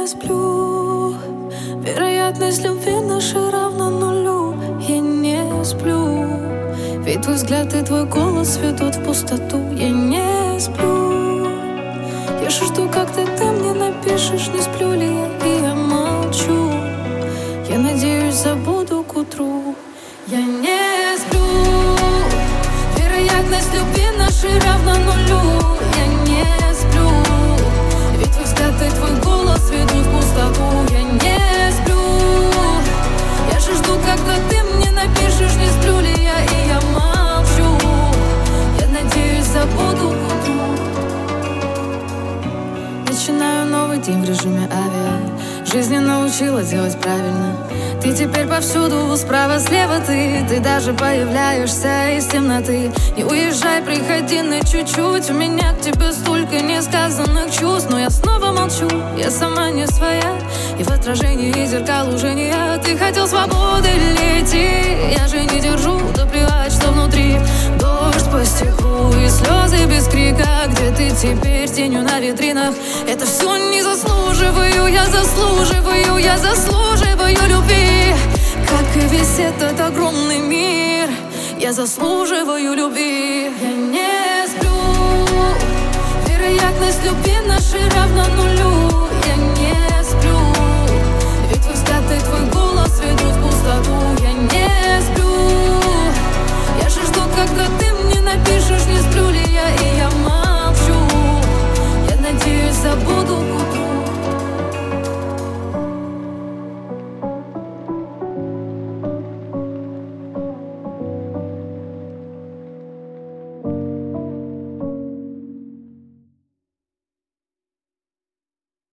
сплю. Вероятность любви нашей равна нулю. Я не сплю, ведь твой взгляд и твой голос ведут в пустоту. Я не сплю, я жду, когда ты мне напишешь, не сплю ли я, и я молчу. Я надеюсь, забуду к утру. Я не сплю, вероятность любви нашей равна нулю. Я не сплю, ведь твой взгляд и твой голос ведут в пустоту. Я не сплю, я же жду, когда ты мне напишешь, не сплю ли я, и я молчу. Я надеюсь, забуду к утру. Начинаю новый день в режиме авиа. Жизнь не научила делать правильно. Ты теперь повсюду, справа, слева ты даже появляешься из темноты. Не уезжай, приходи на чуть-чуть. У меня к тебе столько несказанных чувств. Но я снова молчу, я сама не своя. И в отражении зеркал уже не я. Ты хотел свободы, лети. Я же не держу, да плевать, что внутри. Дождь по стеклу и слезы без крика. Где ты теперь, тенью на витринах? Это все не заслуживаю, я заслуживаю, я заслуживаю любви. Как и весь этот огромный мир, я заслуживаю любви. Я не сплю, вероятность любви нашей равна нулю.